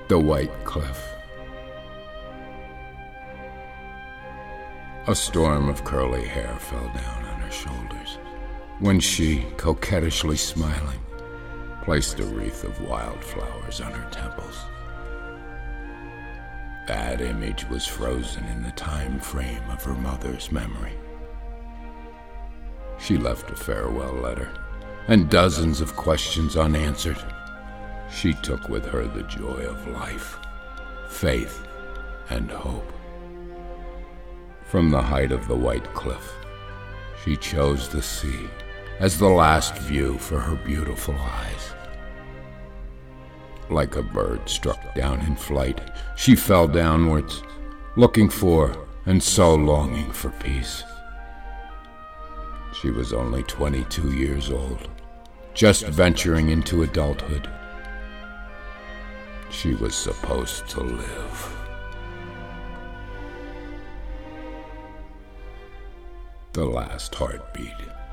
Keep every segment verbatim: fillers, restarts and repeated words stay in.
The White Cliff. A storm of curly hair fell down on her shoulders when she, coquettishly smiling, placed a wreath of wildflowers on her temples. That image was frozen in the time frame of her mother's memory. She left a farewell letter and dozens of questions unanswered. She took with her the joy of life, faith, and hope. From the height of the White Cliff, she chose the sea as the last view for her beautiful eyes. Like a bird struck down in flight, she fell downwards, looking for and so longing for peace. She was only twenty-two years old, just venturing into adulthood. She was supposed to live. The last heartbeat.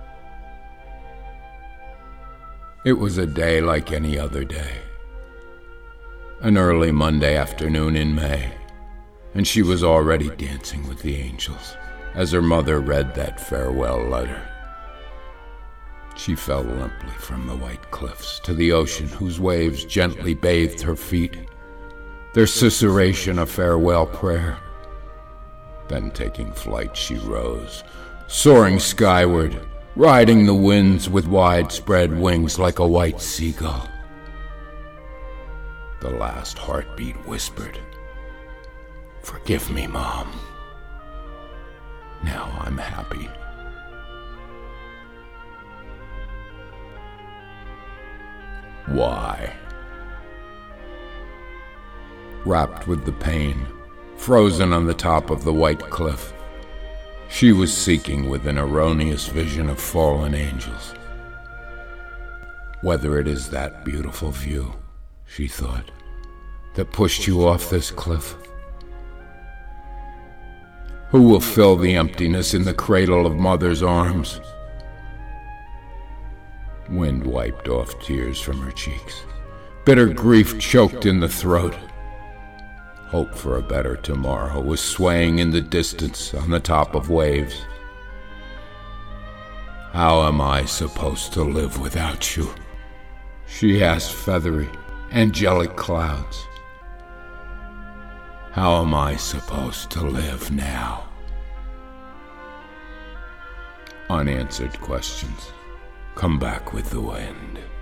It was a day like any other day. An early Monday afternoon in May, and she was already dancing with the angels as her mother read that farewell letter. She fell limply from the white cliffs to the ocean whose waves gently bathed her feet, their susurration a farewell prayer. Then taking flight she rose, soaring skyward, riding the winds with widespread wings like a white seagull. The last heartbeat whispered, "Forgive me, Mom. Now I'm happy." Why? Wrapped with the pain, frozen on the top of the white cliff, she was seeking with an erroneous vision of fallen angels. Whether it is that beautiful view, she thought, that pushed you off this cliff. Who will fill the emptiness in the cradle of mother's arms? Wind wiped off tears from her cheeks. Bitter grief choked in the throat. Hope for a better tomorrow was swaying in the distance on the top of waves. How am I supposed to live without you? She asked feathery, angelic clouds. How am I supposed to live now? Unanswered questions come back with the wind.